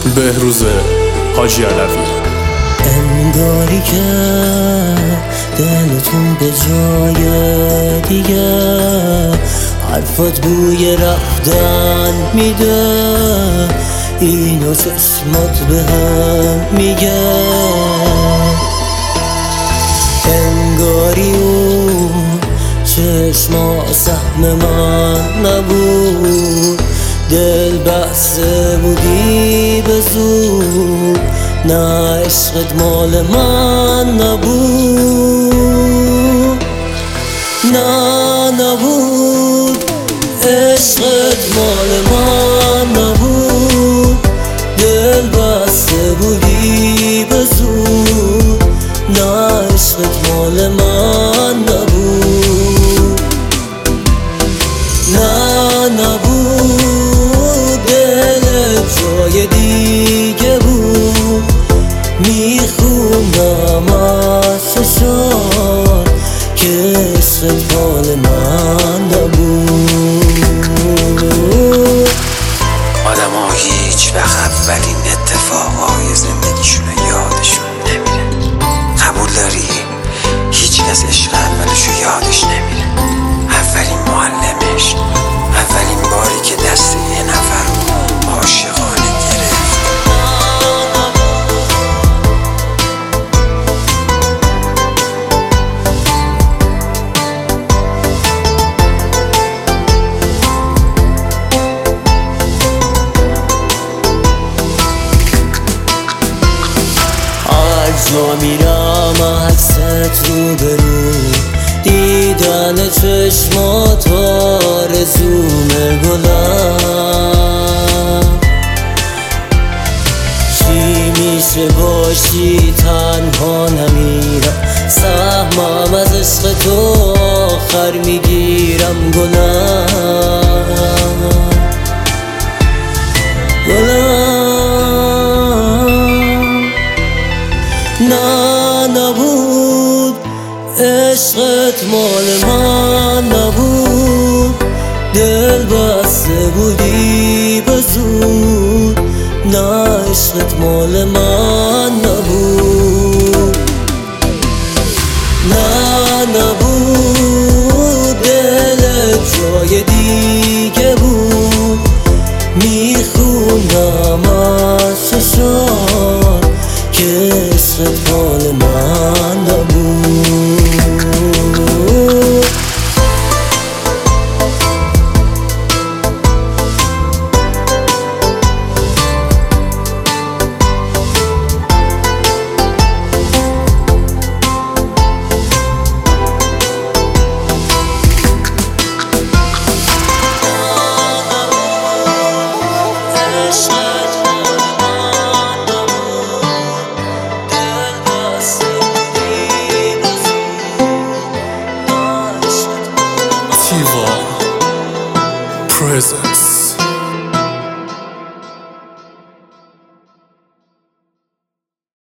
بهروز حاجی علوی. انگاری که دلتون به جای دیگه، حرفات بوی رفتن میده، اینو چشمات بهم میگه. انگاری اون چشما سهم من نبود، دل بسته بودی به زور، نه عشقت مال من نبود، نه نبود عشقت مال من نبود، دل بسته بودی به زور، نه عشقت مال من نبود، نه نبود دلت جای دیگه بود، میخوندم از چشات که عشقت مال من نبود. آدم ها هیچ وقت اولین اتفاقای زندگیشون یادشون نمیره. قبول داری؟ هیچ کس عشق اولشو یادش نمیره. اولین معلمش، اولین باری که دست یه نفر رو عاشقانه گرفت. جا میرم عکست رو برو، دیدن چشمات آرزوم گلم. چی میشه باشی تنها نمیرم، سهمم از عشق تو آخر میگیرم گلم. نه نبود عشقت مال من نبود، دل بسته بودی به زور، نه عشقت مال من نبود، نه نبود دلت جای دیگه بود، میخوندم از چشات که عشقت مال من نبود. Prison.